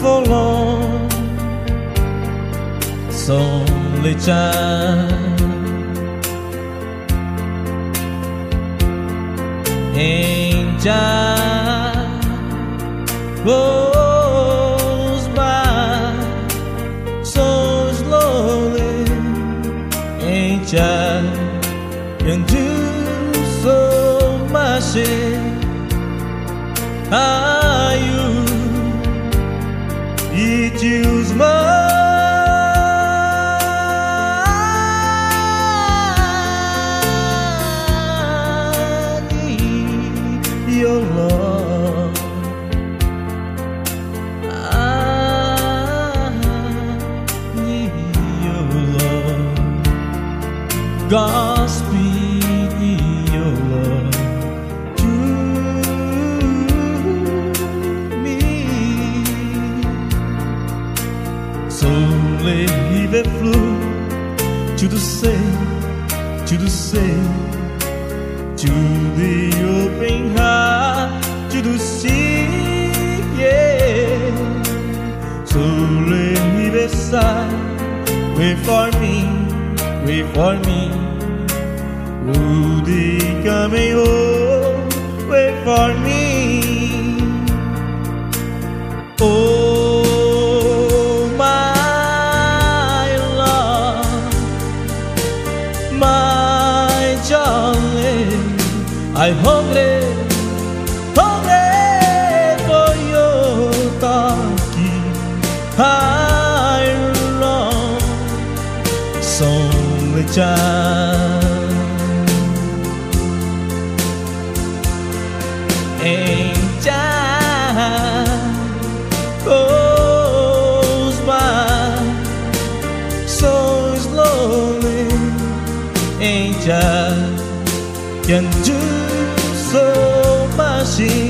for long, so only time and time goes by so slowly, and time can do so much. Are you? It use your love. I need your love. Godspeed your love to me. So leave it flow to the sea, to the sea, to the open heart, to the sea, yeah. So leave it side, wait for me, wait for me. Rudy coming home, wait for me. Oh, my love, my darling, I'm hungry, hungry for your talking. I long so much time, and time goes by so slowly, and time can do so much.